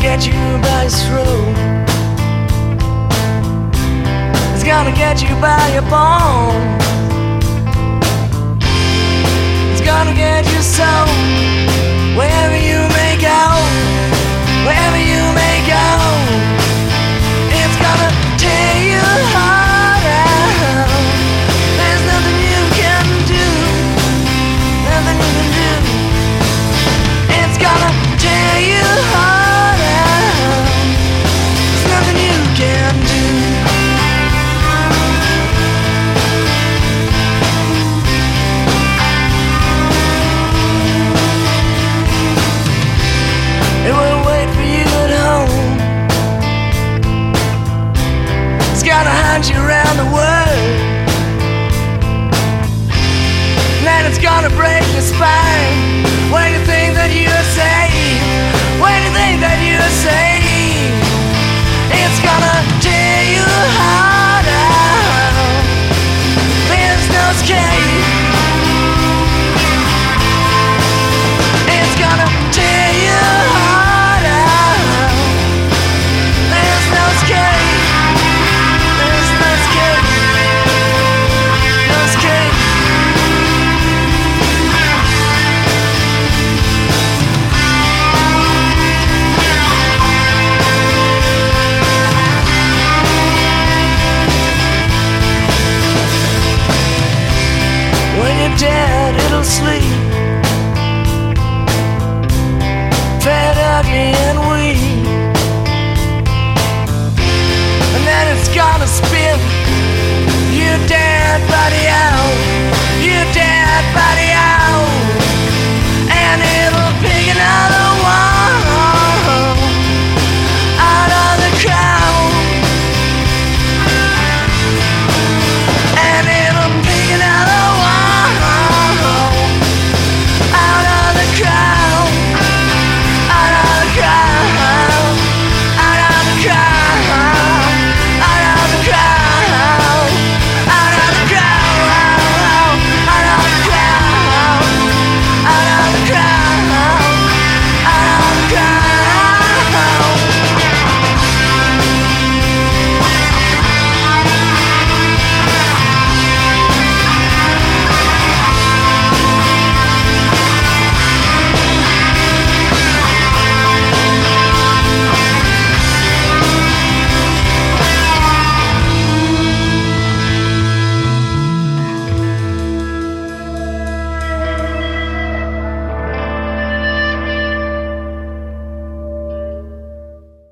get you by your throat. It's gonna get you by your bones. It's gonna get you so. Wherever you may go, wherever you may go, it's gonna tear your heart out. There's nothing you can do, nothing you can do. It's gonna tear your heart out. There's nothing you can do. It will wait for you at home. It's gonna hunt you around the world. Then it's gonna break your spine.